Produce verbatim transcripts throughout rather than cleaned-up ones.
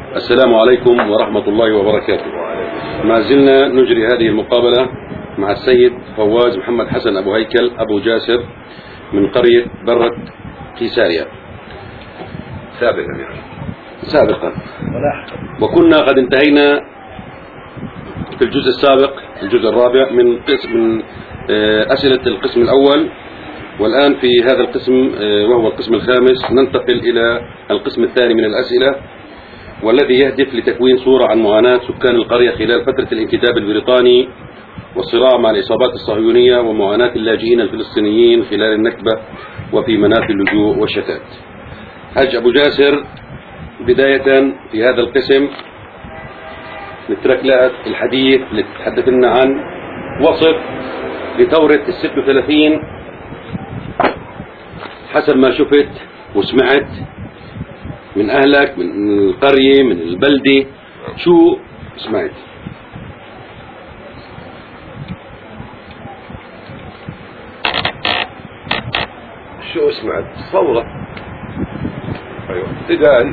السلام عليكم ورحمة الله وبركاته. ما زلنا نجري هذه المقابلة مع السيد فواز محمد حسن أبو هيكل أبو جاسر من قرية برة قيساريا سابقا يعني سابقا، وكنا قد انتهينا في الجزء السابق الجزء الرابع من قسم من أسئلة القسم الأول، والآن في هذا القسم وهو القسم الخامس ننتقل إلى القسم الثاني من الأسئلة، والذي يهدف لتكوين صورة عن معاناة سكان القرية خلال فترة الانكتاب البريطاني والصراع مع العصابات الصهيونية ومعاناة اللاجئين الفلسطينيين خلال النكبة وفي مناف اللجوء والشتات. حج أبو جاسر، بداية في هذا القسم نترك لك الحديث لتتحدث لنا عن وصف لثورة الست وثلاثين حسب ما شفت وسمعت من أهلك، من القرية، من البلدة، شو سمعت؟ شو سمعت؟ ثورة. أيوة ابتداء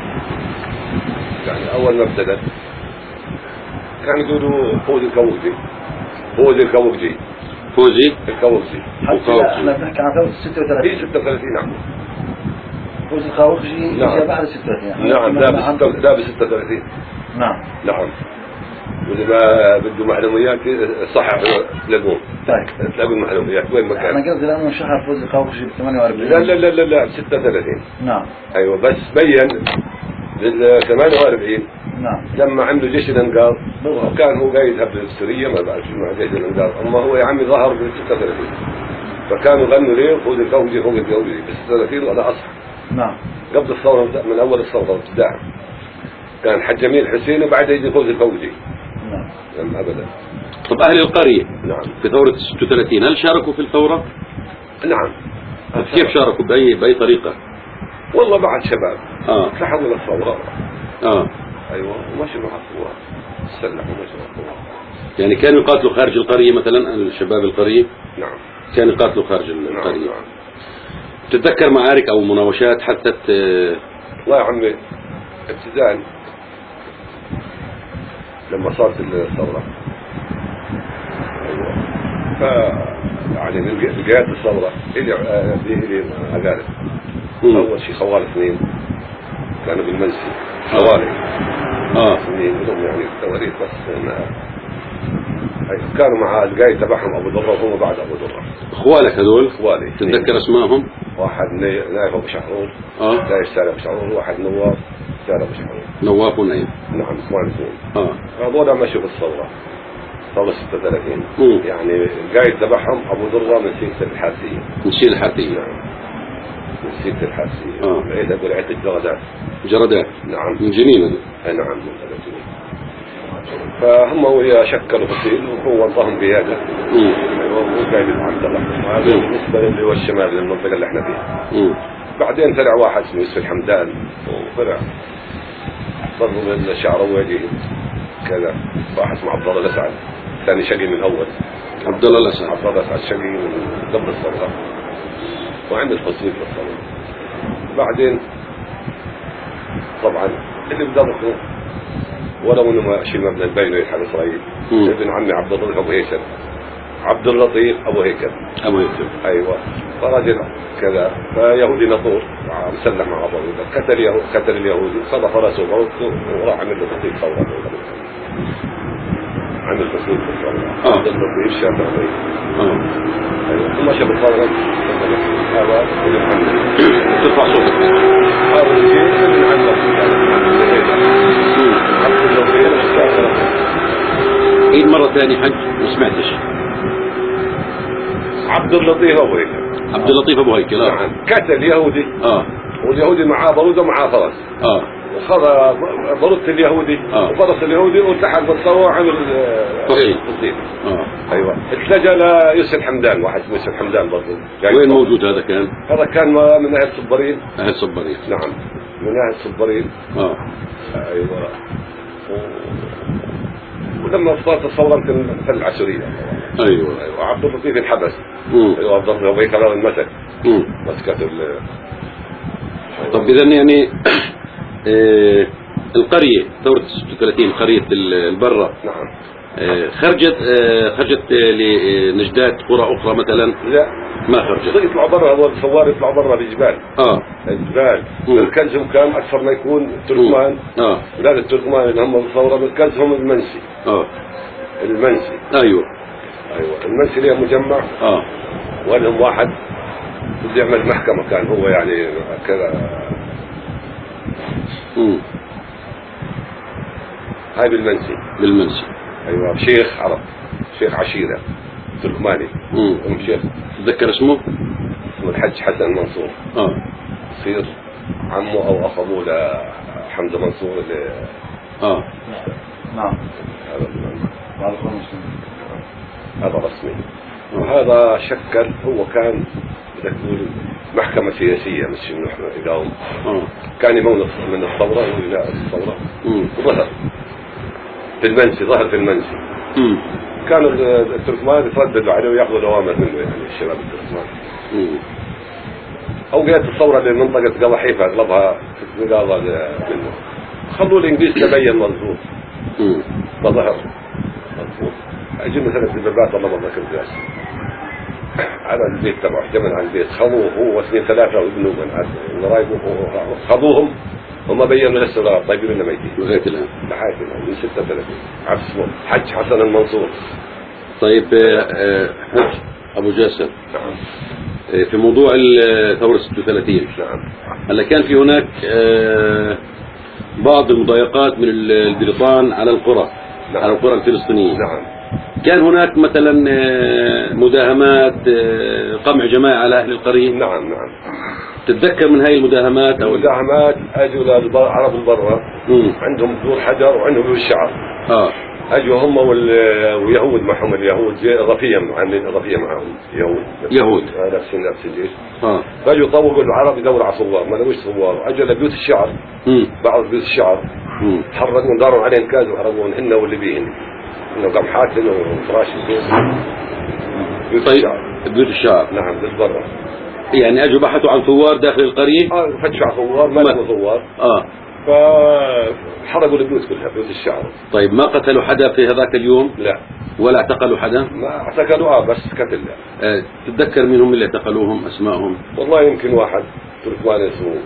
يعني أول ما ابتدت كانوا يقولوا فوزي الكوكجي فوزي الكوكجي فوزي الكوكجي. احنا بنحكي عن ثورة ستة وثلاثين. هي ستة وثلاثين نعم. فوز الخاوخجي جاء بعد ستة وثلاثين. نعم لا ب لا ب ستة وثلاثين. نعم. نعم. وإذا ما بدوا معلوميات صحح تلاقون. طيب. تلاقوا المعلوميات وين ما كان. أنا قصدي لأنه شهر فوز الخاوخجي ب ثمانية وأربعين. لا لا لا لا لا ستة وثلاثين. نعم. أيوة بس بين بال ثمانية وأربعين. نعم. لما عملوا جيش الانقاذ كان هو قايد هبل السورية ما بعرف شو مع جيش الانقاذ، اما هو يا عمي ظهر بال ستة وثلاثين، فكانوا غنوا ليه فوز الكوكجي فوز الكوكجي بال ستة وثلاثين ولا اصح. نعم. قبل الثورة من اول الثورة ابتداء كان حج جميل حسين وبعد يجي فوز الكوكجي. نعم. لم ابدا. طب أهل القرية نعم في ثورة ستة وثلاثين هل شاركوا في الثورة؟ نعم. كيف شاركوا؟ بأي بأي طريقة؟ والله بعد شباب اه لحقوا للثورة. اه ايوه ومشوا مع الثورة تسلحوا ومشوا مع الثورة. يعني كانوا يقاتلوا خارج القرية مثلا الشباب القرية؟ نعم كانوا يقاتلوا خارج القرية. نعم. نعم. تتذكر معارك أو مناوشات حدثت؟ والله يا عمي ابتداء لما صارت الثورة ايوه ف يعني من بدايات الثورة اللي اللي أقارب أول شيء خوال اثنين كانوا بالمنسي خوالي اه اثنين لهم يعني تواريخ بس ما كانوا مع القايد تبعهم أبو ضرة وهم بعد أبو ضرة. اخوالك هذول؟ اخوالي. تتذكر اسمائهم؟ واحد نايف أبو شحرور. اه نايف سالم أبو شحرور، واحد نواف سالم أبو شحرور. نواف ونايف. نعم اخوان اثنين. اه هذول مشوا بالثورة ثورة ستة وثلاثين. مم. يعني القايد تبعهم أبو ضرة من سياسة الحاسية. من سيل الحاتية. نعم. من سياسة الحاسية. اه بعيد أقول عتق جردات. جردات. نعم. من جنينة. أي نعم من ثلاثين. فهم هو شكلوا فصيل وهو انطاهم قيادة. امم هو قايد عبد الله. وهذا بالنسبة اللي هو الشمال للمنطقة اللي احنا فيها. امم بعدين طلع واحد اسمه يوسف الحمدان وطلع برضه من الشعراوي كذا، واحد اسمه عبد الله الأسعد ثاني شقي من الأول. عبد الله الأسعد. عبد الله الأسعد شقي من قبل الثورة وعند الفصيل في الثورة. بعدين طبعا اللي بدرسوا ولو انه ما شيء مبنى البين يلحق اسرائيل ابن عمي عبد اللطيف ابو هيكل. عبد اللطيف ابو هيكل ابو هيكل ايوه. فرجل كذا فيهودي نطور مسلح مع ابو هيكل قتل يهود قتل اليهودي صدف راسه وبرصه وراح عمل له تصوير ثوره. عمل تصوير في الثوره. عبد اللطيف شافعي. اه ايوه ثم شاف الثوره هذا ابن عمي. ترفع صوتك. هذا الشيء ابن عمي. عيد مرة ثانية حج ما سمعتش. عبد اللطيف ابو هيكل. عبد اللطيف ابو هيكل. اه نعم. قتل يهودي. اه واليهودي معاه برودة ومعاه فرس. اه وخذ برودة اليهودي آه. وفرس اليهودي والتحق بالثورة وعمل فصيل. فصيل. اه ايوه اتلجأ ليوسف حمدان، واحد اسمه يوسف حمدان برضه. وين موجود هذا كان؟ هذا كان من اهل صبرين. اهل صبرين. نعم من اهل صبرين. اه ايوه و... ولما صارت الثورة مثل العسورية. ايوه ايوه عبد اللطيف انحبس. امم ايوه عبد اللطيف ابو هيكل هذا المسك. امم مسكت ال طب اذا يعني إيه القرية ثورة ستة وثلاثين قرية البرة نعم. آه خرجت آه خرجت لنجدات قرى أخرى مثلا؟ لا ما خرجت. يطلعوا برا، هذول الثوار يطلعوا برا بالجبال. اه الجبال مركزهم كان أكثر ما يكون التركمان. اه لا التركمان اللي هم الثورة مركزهم المنسي. اه المنسي. ايوه ايوه المنسي ليه مجمع. اه ولهم واحد بده يعمل محكمة، كان هو يعني كذا. امم هاي بالمنسي. بالمنسي ايوه شيخ عرب، شيخ عشيرة تركماني. امم شيخ تتذكر اسمه؟ اسمه الحج حسن منصور. اه يصير عمه او اخ ابوه لحمزة منصور اللي اه نعم هذا هذا رسمي. وهذا شكل، هو كان بدك تقول محكمة سياسية مش انه احنا يقاوم. اه كان يمون من الثورة ولا الثورة. امم وظهر في المنسي، ظهر في المنسي. امم كانوا التركمان يترددوا عليه وياخذوا الأوامر منه، يعني الشباب التركمان. امم أوقات الثورة اللي منطقة قضاحيفة أغلبها نقاضة منه، خلوا الإنجليز تبين مضبوط. امم فظهر مضبوط. أجي مثلا في البابات والله ما ذكر جاس على البيت تبعه، جمل على البيت، خذوه هو واثنين ثلاثة وابنه من قرايبه، خذوهم هم بينوا لسه طيبين ولا ميتين لغاية الآن. لحد الآن من ستة وثلاثين. عبد اسمه حج حسن المنصور. طيب آه حج أبو جاسر. نعم. آه في موضوع ثورة ستة وثلاثين. نعم. هلا كان في هناك آه بعض المضايقات من البريطان على القرى. نعم. على القرى الفلسطينية. نعم. كان هناك مثلا مداهمات، قمع جماعي على أهل القرية. نعم نعم. تتذكر من هاي المداهمات أو المداهمات؟ أجوا للعرب البرة عندهم بذور حجر وعندهم بذور شعر. آه. أجوا هم ويهود معهم، اليهود رفيم، عاملين رفيم معهم يهود. يهود. لابسين لابس الجيش. آه. فأجوا طوقوا العرب يدوروا على صوار، ما لقوش صوار، أجوا لبيوت الشعر. مم. بعض بيوت الشعر. مم. حرقوا داروا عليهم كاز وحرقوهم هن واللي بيهن. إنه قمحات وفراش البيت. بيوت طيب. الشعر. بيوت الشعر. نعم بالبرة. يعني أجوا بحثوا عن ثوار داخل القرية؟ آه فتشوا على ثوار، ما لقوا ثوار. آه. فحرقوا البيوت كلها، بيوت الشعر. طيب ما قتلوا حدا في هذاك اليوم؟ لا. ولا اعتقلوا حدا؟ ما اعتقلوا اه بس قتل. آه تتذكر مين هم اللي اعتقلوهم اسمائهم؟ والله يمكن واحد تركماني اسمه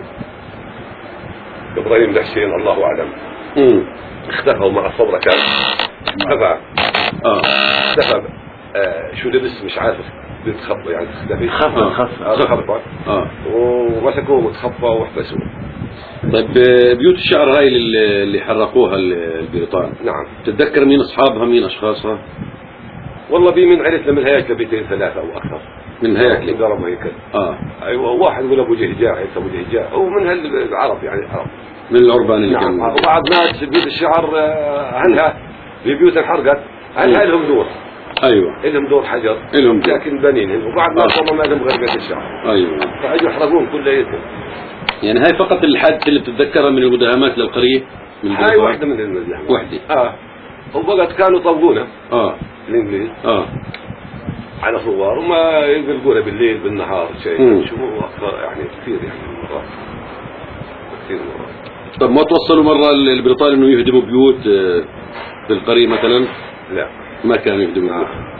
ابراهيم دحشين، الله اعلم. امم اختفوا مع الثوره، كان اختفى. اه اختفى. آه شو لبس مش عارف، بيتخبى يعني اختفى. خفى خفى خفى اه ومسكوه وتخفى واحبسوه. طيب بيوت الشعر هاي اللي حرقوها البريطان. نعم. تتذكر مين اصحابها، مين اشخاصها؟ والله بي من عرفنا من هيك بيتين ثلاثة او اكثر. من هيك ضربوا هيك. اه ايوه واحد يقول ابو جهجاء، عيسى ابو جهجاء، او من هالعرب يعني العرب. من العربان اللي كانوا. نعم. وبعض ناس بيوت الشعر عنها بيوت انحرقت، عنها لهم دور. ايوه. لهم دور حجر. لهم دور. لكن بنين، وبعض ناس والله ما لهم غير بيت الشعر. ايوه. فاجوا يحرقون كليتهم. يعني هاي فقط الحادثة اللي بتتذكرها من المداهمات للقرية؟ من هاي واحدة من المداهمات. واحدة. اه. وبقت كانوا يطوقونا. اه. الانجليز. اه. على صور وما يقلقونا بالليل بالنهار شيء. شو اكثر يعني كثير يعني مرات. كثير مرات. طب ما توصلوا مرة البريطاني انه يهدموا بيوت في القرية مثلا؟ لا. ما كانوا يهدموا بيوت. آه.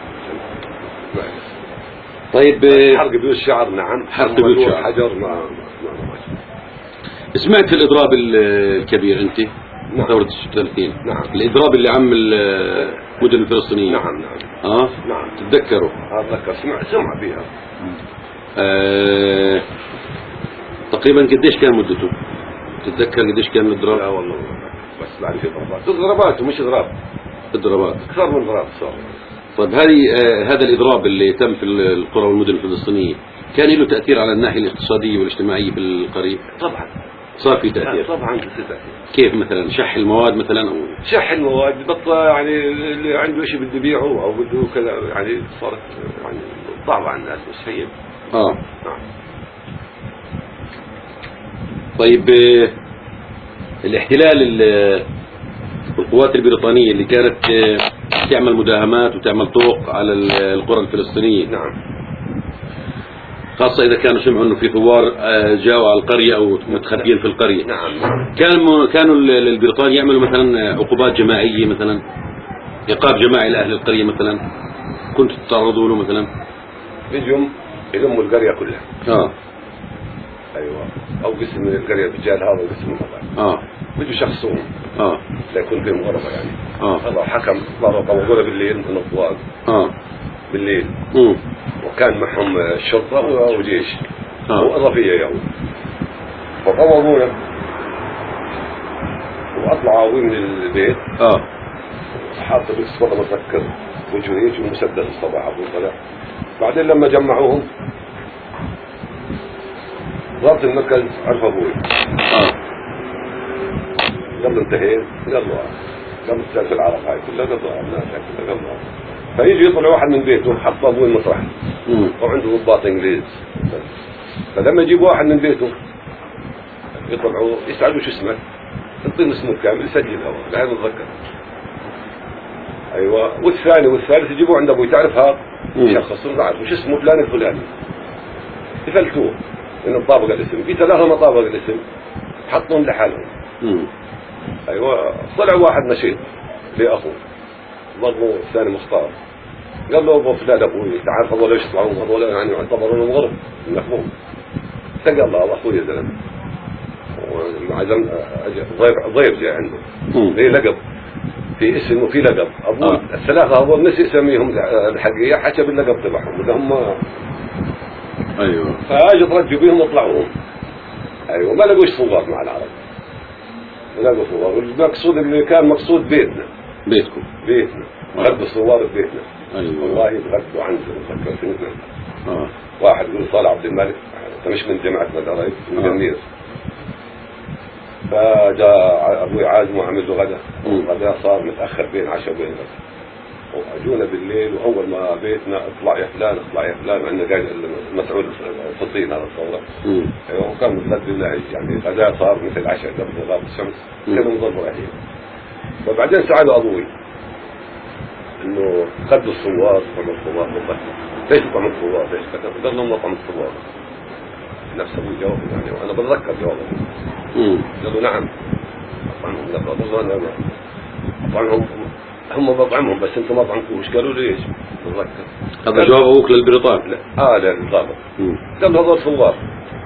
طيب حرق بيوت الشعر. نعم. حرق بيوت الشعر. حجر ما ما سمعت في الإضراب الكبير أنت؟ نعم. ثورة ستة وثلاثين. نعم. الإضراب اللي عم المدن الفلسطينية. نعم نعم. آه؟ نعم. تتذكروا؟ أتذكر، سمع سمع فيها. آه... تقريبا قديش كان مدته؟ تتذكر قديش كان الإضراب؟ لا والله بس بعد في ضربات، إضرابات ومش إضراب. إضرابات. أكثر من إضراب صار. طيب هذه آه هذا الإضراب اللي تم في القرى والمدن الفلسطينية كان له تأثير على الناحية الاقتصادية والاجتماعية في القرية؟ طبعا. صار في تأثير. طبعا في تأثير. كيف مثلا؟ شح المواد مثلا أو شح المواد بطل، يعني اللي عنده شيء بده يبيعه أو بده كذا، يعني صارت يعني صعبة على الناس مش هي. آه. نعم. طيب آه الاحتلال القوات البريطانية اللي كانت آه تعمل مداهمات وتعمل طرق على القرى الفلسطينية. نعم. خاصة إذا كانوا سمعوا إنه في ثوار جاوا على القرية أو متخبيين في القرية. نعم. كانوا كانوا البريطان يعملوا مثلا عقوبات جماعية، مثلا عقاب جماعي لأهل القرية مثلا، كنت تتعرضوا له مثلا؟ يجوا يلموا القرية كلها. اه ايوه، او قسم من القرية الرجال هذا وقسم من هذا. اه بيجوا شخصهم. اه لا يكون فيهم غرفة يعني. اه هذا حكم مرة طوّلونا بالليل من الضوء. اه بالليل. امم وكان معهم الشرطة وجيش. اه وإضافية يوم. فطوّلونا وأطلعوا من البيت. اه حاطة بس والله متذكر وجهه هيك ومسدس الصباح أبو طلع. بعدين لما جمعوهم ضابط المركز عرف أبوي. اه قال له انتهيت، قال له قال له سالفة العرب هاي كلها، قال له الناس هاي كلها، قال له فيجي يطلع واحد من بيته حط أبوي المطرح وعنده ضباط إنجليز. فلما يجيب واحد من بيته يطلعوا يسألوا شو اسمك، يعطيهم اسمه كامل يسجل هو لا نتذكر. ايوه، والثاني والثالث يجيبوه عند ابوي، تعرف هذا يشخصون بعد وش اسمه فلان الفلاني، يفلتوه انه طابق الاسم، في ثلاثه مطابق الاسم حطهم لحالهم. ايوه، طلع واحد نشيط لاخوه ضربوا الثاني مختار، قال له ابو فلان ابوي تعرف هذول ايش يطلعون، هذول يعني يعتبرون غرب من اخوهم. قال له هذا اخوي يا زلمه، وعزم ضيف ضيف جاي عنده ليه لقب في اسم وفي لقب ابوه. آه. الثلاثه هذول نسي يسميهم الحقيقه، حكى باللقب تبعهم اللي هم. ايوه، فاجوا ترجوا بيهم وطلعوهم. ايوه، ما لقوش صواب مع العرب، ما لقوا صواب. المقصود اللي كان مقصود بيتنا، بيتكم بيتنا غدوا صواب بيتنا. ايوه والله غدوا عنده مفكر في مثل اه واحد يقول صالح عبد الملك، انت مش من جماعه مداري من جنير. فجاء ابوي عازم وعمل له غدا، الغداء صار متاخر بين عشاء وبين غدا، واجونا بالليل. واول ما بيتنا اطلع يا فلان اطلع يا فلان، عندنا قاعد المسؤول الفطين هذا الصوره. ايوه، وكان متغدي لنا يعني الغداء صار مثل العشاء قبل غاب الشمس، كانوا نظلوا رايحين. وبعدين سالوا ابوي انه خدوا الصوار طعم الصوار بالضبط، ليش طعم الصوار ليش كذا؟ قال لهم طعم الصوار. نفس ابوي جاوب يعني، وانا بتذكر جوابه. قالوا نعم أطعمهم. قالوا أنا أطعمهم، هم بطعمهم بس أنتم ما طعمتوش. قالوا ليش؟ بتذكر هذا جواب أبوك للبريطان؟ لا آه لا للضابط. قال هذا صوار،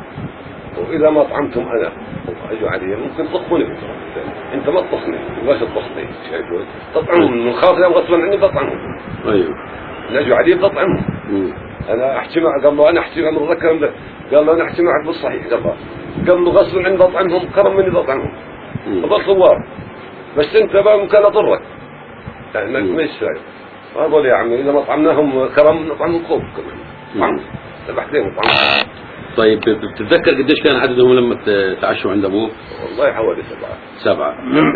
وإذا ما طعمتم أنا أجوا علي ممكن تطخوني، أنت ما تطخني باش تطخني، شايفون تطعمهم من خاطري غصبا عني بطعمهم. أيوه، نجوا علي بطعمهم. أنا أحكي معه، قال له أنا أحكي معه متذكر، قال له أنا أحكي معك بالصحيح. قال له قال له غصب عني بطعمهم، كرم مني بطعمهم، هذا صوار بس انت بقى ممكن اضرك يعني ما يستاهل. هذول يا عمي اذا ما طعمناهم كرم نطعمهم خوف كمان، ذبحتين وطعمهم. طيب بتتذكر قديش كان عددهم لما تعشوا عند ابوك؟ والله حوالي سبعه. سبعه.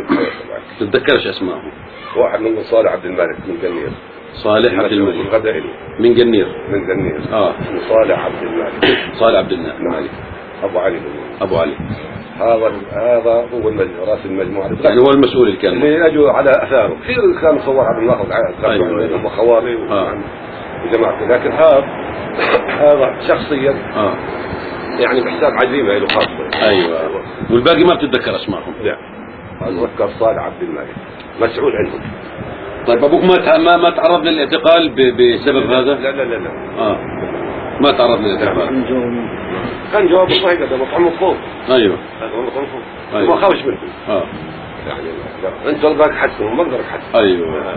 تتذكرش اسمائهم؟ واحد منهم صالح عبد الملك من قنير. صالح عبد الملك الغداء له من قنير. من قنير اه صالح عبد الملك. صالح عبد الملك. نعم. ابو علي ابو علي هذا هذا هو راس المجموعه يعني هو المسؤول اللي كان اللي اجوا على اثاره. كثير كانوا صور عبد الله أيوة. هم خواري وجماعته، لكن هذا هذا شخصيا اه يعني بحساب عزيمه له خاصه. ايوه، والباقي ما بتتذكر اسمائهم؟ لا، اتذكر صالح عبد الملك مسؤول عنهم. طيب ابوك ما ما ما تعرض للاعتقال بسبب هذا؟ لا لا لا لا اه ما تعرض للاعتقال. كان جواب صحيح، هذا مطعم فوق. ايوه هذا مطعم فوق. أيوة. ما خافش منكم. اه يعني انت اللي باك حسن ما اقدر احسن. ايوه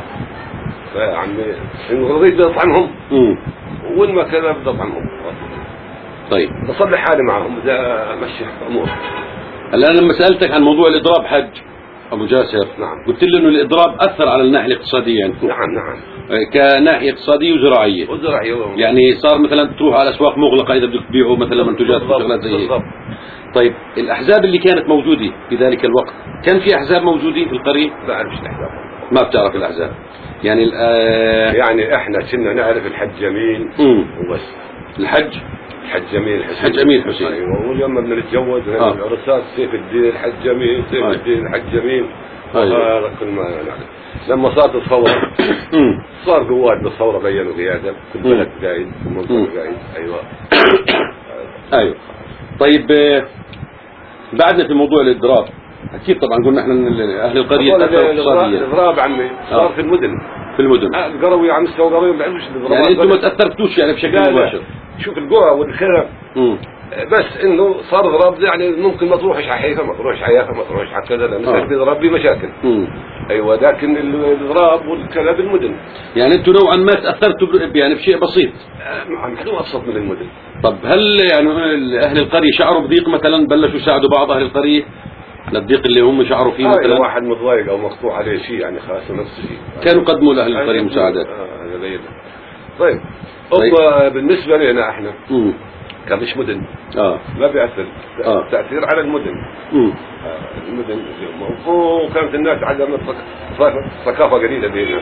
يا عمي ان رضيت اطعمهم امم وين ما كان بدي اطعمهم. طيب بصلح حالي معهم بدي امشي امور. الان لما سالتك عن موضوع الاضراب حج ابو جاسر، نعم، قلت لي انه الاضراب اثر على الناحيه الاقتصاديه يعني. نعم نعم كناحيه اقتصاديه وزراعيه. وزراعيه يعني صار مثلا تروح على اسواق مغلقه اذا بدك تبيعوا مثلا منتجات وشغلات زي هيك. طيب الاحزاب اللي كانت موجوده في ذلك الوقت، كان في احزاب موجودين في القريه؟ ما اعرفش الاحزاب. ما بتعرف الاحزاب يعني آه يعني احنا كنا نعرف الحج جميل وبس. الحج الحج جميل حسين. الحج امين حسين. ايوه، واليوم بدنا نتجوز العرسات سيف الدين الحج جميل، سيف آه. الدين الحج جميل. هذا كل ما نعرف. لما صارت الثورة صار قوات بالثورة بينوا قيادة، كل بلد قايد، كل منطقة قايد. أيوة. أيوة. طيب بعدنا في موضوع الإضراب، أكيد طبعا قلنا إحنا أهل القرية تأثروا اقتصاديا. الإضراب عمي صار في المدن. في المدن. القروي عم يستوى قروي ما بيعرفوش الإضراب. يعني أنتم ما تأثرتوش يعني بشكل مباشر. شوف القرى والخير. بس انه صار ضرب يعني ممكن ما تروحش على حيفا، ما تروحش على يافا، ما تروحش على كذا، لانه في ضرب بمشاكل. ايوه لكن الاضراب والكذا بالمدن. يعني انتم نوعا ما تاثرتوا يعني بشيء بسيط. نحن ابسط من المدن. طب هل يعني اهل القريه شعروا بضيق مثلا، بلشوا يساعدوا بعض اهل القريه للضيق اللي هم شعروا فيه مثلا؟ آه واحد متضايق او مقطوع عليه شيء يعني خاصه نفس الشيء. كانوا قدموا لاهل القريه مساعدات. اه هذا طيب. طيب بالنسبه لنا احنا امم كمش مدن اه ما بيأثر آه. تأثير على المدن. امم آه المدن وكانت الناس عندها ثقافة قليلة بينها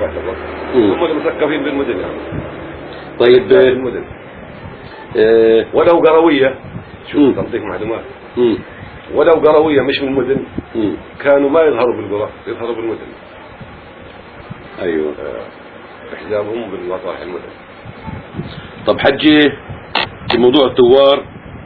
هم مثقفين بالمدن يعني. طيب المدن آه. ولو قروية شوف تعطيك معلومات مم. ولو قروية مش من المدن مم. كانوا ما يظهروا بالقرى، يظهروا بالمدن. ايوه آه. احزابهم بالمطاح المدن. طب حجي في موضوع الثوار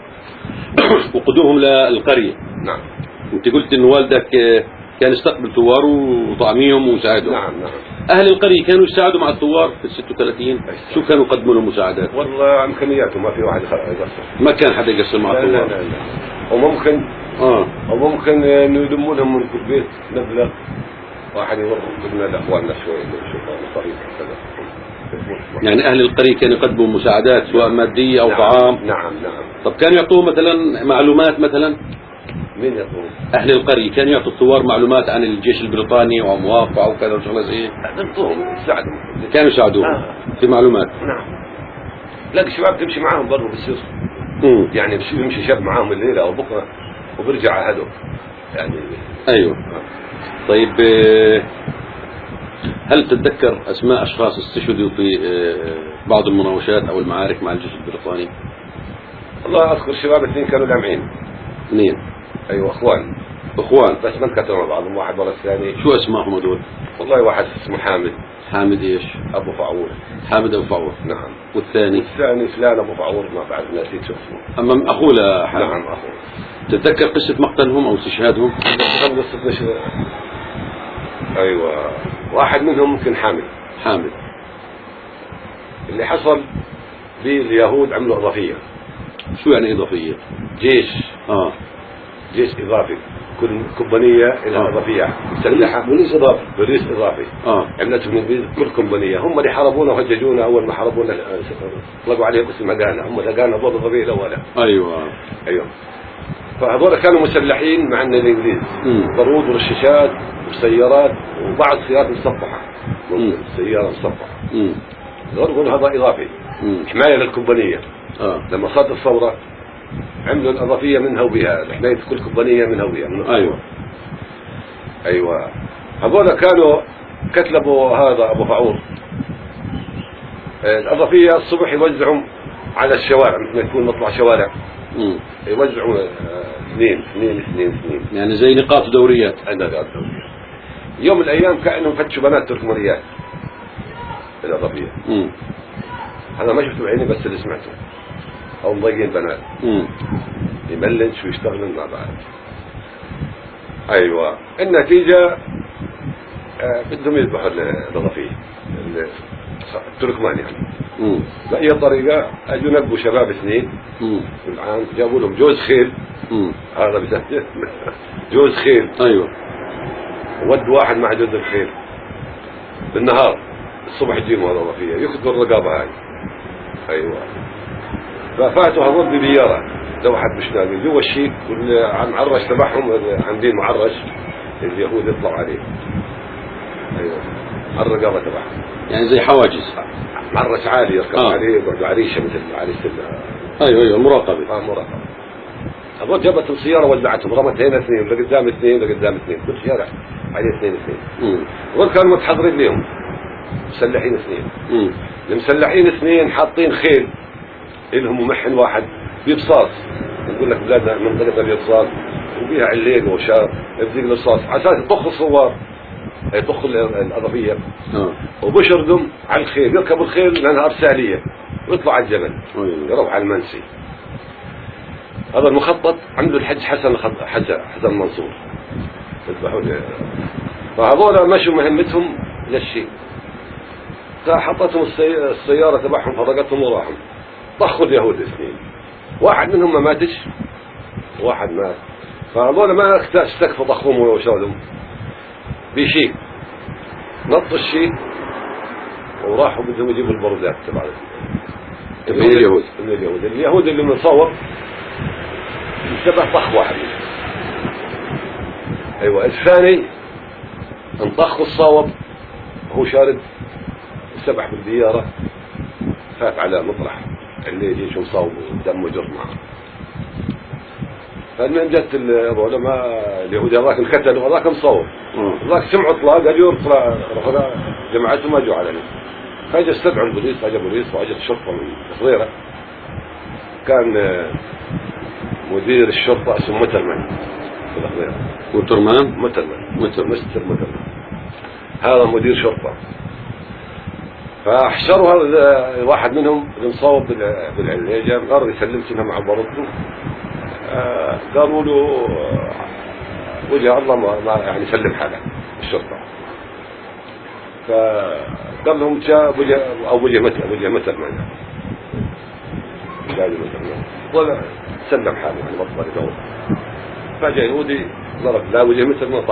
وقدومهم للقرية. نعم. انت قلت ان والدك كان يستقبل ثوار وطعميهم ويساعدهم. نعم نعم. اهل القرية كانوا يساعدوا مع الثوار في الستة وثلاثين؟ شو كانوا يقدموا لهم مساعدات؟ والله امكانياتهم ما في واحد يقصر. ما كان حدا يقصر مع لا الثوار. لا لا لا. وممكن اه وممكن انه يلموا لهم من كل بيت مبلغ واحد يورط بدنا لاخواننا شوي نشوف مصاريف كذا. يعني اهل القرية كانوا يقدموا مساعدات سواء مادية او نعم طعام. نعم نعم. طب كانوا يعطوهم مثلا معلومات مثلا؟ مين يعطوهم؟ اهل القرية كانوا يعطوا الثوار معلومات عن الجيش البريطاني ومواقعه وكذا وشغله زي يعطوهم يساعدهم. كانوا يساعدوهم آه. في معلومات. نعم. لا الشباب تمشي معاهم برضه بالسير. يعني بيمشي شاب معاهم الليلة او بكره وبرجع عهده يعني. ايوه. طيب هل تتذكر اسماء اشخاص استشهدوا في بعض المناوشات او المعارك مع الجيش البريطاني؟ والله اذكر شباب اثنين كانوا لامعين. اثنين؟ ايوه اخوان. اخوان بس ما انكتروا مع بعضهم واحد ورا الثاني. شو اسمائهم هذول؟ والله واحد اسمه حامد. حامد ايش؟ ابو فعور. حامد ابو فعور. نعم. والثاني؟ الثاني فلان ابو فعور ما بعرف نسيت شو اسمه. اما اخوه لحامد. نعم اخوه. تتذكر قصة مقتلهم او استشهادهم؟ قصة ايوه واحد منهم ممكن حامد. حامد. اللي حصل باليهود عملوا اضافية. شو يعني اضافية؟ جيش. اه جيش اضافي، كل كومبانية لها آه. اضافية مسلحة. بوليس اضافي. بوليس اضافي. اه عملتهم الانجليز كل كومبانية، هم اللي حاربونا وهججونا اول ما حاربونا طلقوا عليهم اسم هجانا، هم لقانا ضد الضبيع الاولى. ايوه ايوه. فهذول كانوا مسلحين مع الانجليز، بارود ورشاشات وسيارات وبعض سيارات مصفحة. سيارة مصفحة. امم يقولوا هذا اضافي. مم. حماية للكومبانية. اه لما صارت الثورة عملوا الإضافية منها وبها، حماية كل كومبانية منها وبها. من ايوه ايوه. هذول كانوا كتلبوا هذا ابو فعور الإضافية الصبح يوزعوا على الشوارع مثل ما يكون نطلع شوارع. امم يوزعوا اثنين اثنين اثنين اثنين يعني زي نقاط دوريات. نقاط دوريات. يوم من الايام كانوا فتشوا بنات تركمانيات الإضافية. امم هذا ما شفته بعيني بس اللي سمعته. او مضايقين بنات. امم يملنش ويشتغلن مع بعض. ايوه. النتيجة آه بدهم يذبحوا الإضافية التركمان يعني. امم بأي طريقة اجوا نقوا شباب اثنين. امم والعام جابوا لهم جوز خيل. امم هذا بسهل. جوز خيل. ايوه. ود واحد مع جوز الخيل بالنهار، الصبح يجيبوا الإضافية ياخذوا الرقابة هاي. ايوه. ففاتوا هذول ببيارة لوحة مش ناقل جوا الشيك والمعرش تبعهم عاملين معرش اليهود يطلعوا عليه. ايوه على الرقابة تبعهم يعني زي حواجز. معرش عالي يركب آه. عليه يقعدوا عريشة مثل عريشة. ايوه ايوه مراقبة. اه مراقبة. هذول جابت السيارة وزعتهم رمت هنا اثنين ولا قدام اثنين ولا قدام اثنين كل شارع عليه اثنين اثنين. امم هذول كانوا متحضرين لهم مسلحين اثنين. امم المسلحين اثنين حاطين خيل لهم ممحن واحد بيبصاص. نقول لك بلادنا منطقة بيبصاص وبيها عليق وشاب يبديك الرصاص على اساس يطخ الصوار، يطخ الاضافيه اه وبشردهم على الخيل، يركبوا الخيل لانها ارساليه ويطلع على الجبل يروح على المنسي. هذا المخطط عنده الحج حسن حسن حسن منصور يذبحوا. فهذول مشوا مهمتهم للشيء، حطتهم السيارة تبعهم فرقتهم وراحوا طخوا اليهود الاثنين، واحد منهم ما ماتش واحد مات. فهذول ما استكفوا طخهم وشردهم بشيء، نط الشيء وراحوا بدهم يجيبوا البرودات تبع اليهود. من اليهود اليهود اللي مصور انتبه طخ واحد منهم. ايوه الثاني انطخ الصوب وهو شارد سبح بالديارة، فات على مطرح اللي يجي شو مصوب ودمه جر معه. فالمهم جت العلماء اليهود هذاك انقتلوا، هذاك مصور هذاك سمعوا اطلاق قالوا يطلع جماعتهم ما جو عليه. فاجى استدعوا البوليس، اجى بوليس واجت الشرطه من صغيره. كان مدير الشرطه اسمه مترمان في الصغيره. مترمان مترمان متر مستر مترمان هذا مدير شرطه. فاحشروا هذا واحد منهم اللي مصوب بالعليجه قرر يسلم سنها مع برضه. آه قالوا له وجه الله ما, ما يعني سلم حالك الشرطه. فقال لهم جاء وجه او وجه متر وجه متر معنا قال متر ولا سلم حاله يعني بطل يدور. فجاء يهودي ضرب لا وجه متر ما طخ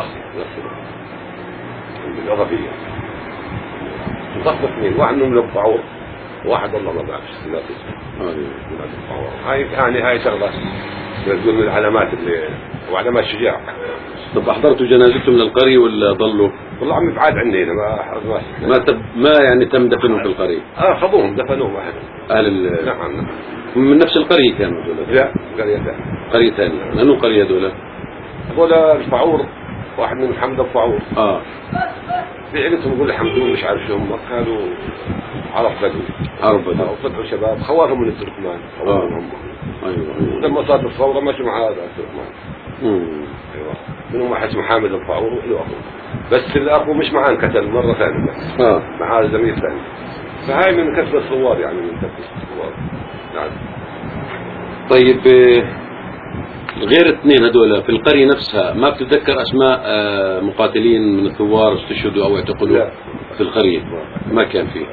بالاضافيه طخ اثنين، واحد منهم الطعور وواحد والله ما بعرف لا اسمه. هاي يعني هاي شغله تقول من العلامات اللي وعلامات شجاع. طب احضرتوا جنازتهم من القرية ولا ضلوا؟ والله عم بعاد عنينا ما ما ما, تب... ما يعني تم دفنهم في القرية؟ اه خذوهم دفنوهم اهل اهل ال... نعم نعم. من نفس القرية كانوا دولة؟ لا قرية ثانية. قرية ثانية. لأنه قرية دولة؟ هذول الفعور واحد من حمد الفعور. اه في عيلتهم يقول حمدون مش عارف شو هم كانوا عرب بدوي. عرب بدوي. وطلعوا شباب خوارهم من التركمان. اه هم. ايوه لما صارت الثورة مشوا مع هذا التركمان. امم ايوه منهم واحد اسمه حامد الفعور وله اخوه. بس الاخو مش معاه انقتل مرة ثانية بس. اه مع هذا زميل ثاني. فهاي من كسر الثوار يعني من كسر الثوار. نعم. طيب غير اثنين هذول في القرية نفسها ما بتتذكر اسماء مقاتلين من الثوار استشهدوا او اعتقلوا؟ لا. في القرية ما كان فيه.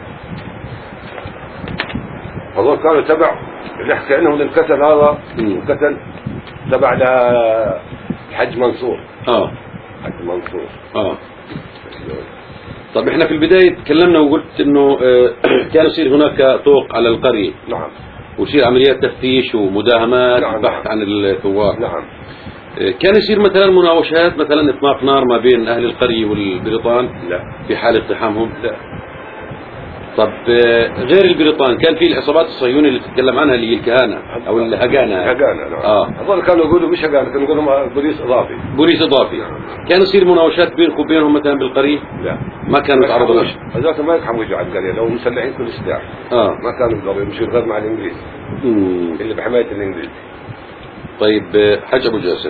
هذول كانوا تبع اللي حكى انهم القتل هذا القتل تبع لحج منصور. اه حج منصور. اه طب احنا في البداية تكلمنا وقلت انه كان يصير هناك طوق على القرية. نعم. ويصير عمليات تفتيش ومداهمات. نعم. بحث عن الثوار. نعم. كان يصير مثلا مناوشات مثلا اطلاق نار ما بين اهل القرية والبريطان؟ لا. في حال اقتحامهم؟ لا. طب غير البريطان كان في العصابات الصهيونية اللي تتكلم عنها اللي هي الكهنة او الهجانة؟ هجانة نعم. اه هذول كانوا يقولوا مش هجانة كانوا يقولوا بوليس اضافي. بوليس اضافي. نعم. كان يصير مناوشات بينكم وبينهم مثلا بالقرية؟ لا. ما كانوا يتعرضوا لها. هذول ما يلحقوا يجوا على القرية لو مسلحين كل سلاح. اه ما كانوا يقدروا يمشوا غير مع الانجليز. مم. اللي بحماية الانجليز. طيب حاج ابو جاسر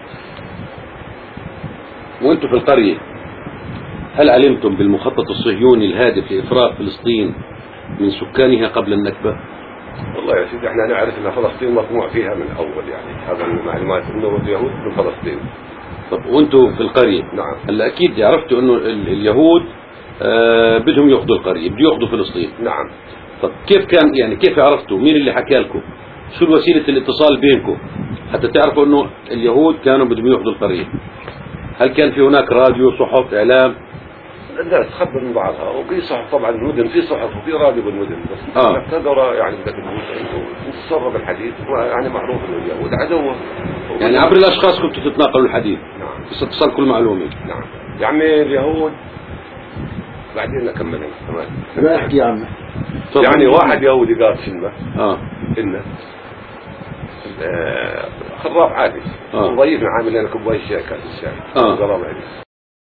وانتم في القرية هل علمتم بالمخطط الصهيوني الهادف لإفراغ فلسطين من سكانها قبل النكبة؟ والله يا سيدي احنا نعرف ان فلسطين مطموع فيها من اول يعني هذا المعلومات انه اليهود من فلسطين. طب وانتم في القرية نعم هلا اكيد عرفتوا انه اليهود آه بدهم ياخذوا القرية بدهم ياخذوا فلسطين. نعم. طب كيف كان يعني كيف عرفتوا مين اللي حكى لكم؟ شو الوسيلة الاتصال بينكم حتى تعرفوا انه اليهود كانوا بدهم ياخذوا القرية؟ هل كان في هناك راديو صحف اعلام؟ الناس تخبر من بعضها وفي صحف طبعا المدن في صحف وفي راديو بالمدن بس اه تقدر يعني بدك تتصرف الحديث يعني معروف انه اليهود عدو يعني عبر الاشخاص كنتوا تتناقلوا الحديث. نعم. بس اتصال كل معلومة. نعم. يعني اليهود بعدين نكمل تمام. لا احكي يا عمي. يعني واحد يهودي قال سلمة اه إنه آه خراف عادي. اه ضيفنا عامل لنا كوباية شاي كاس الشاي. اه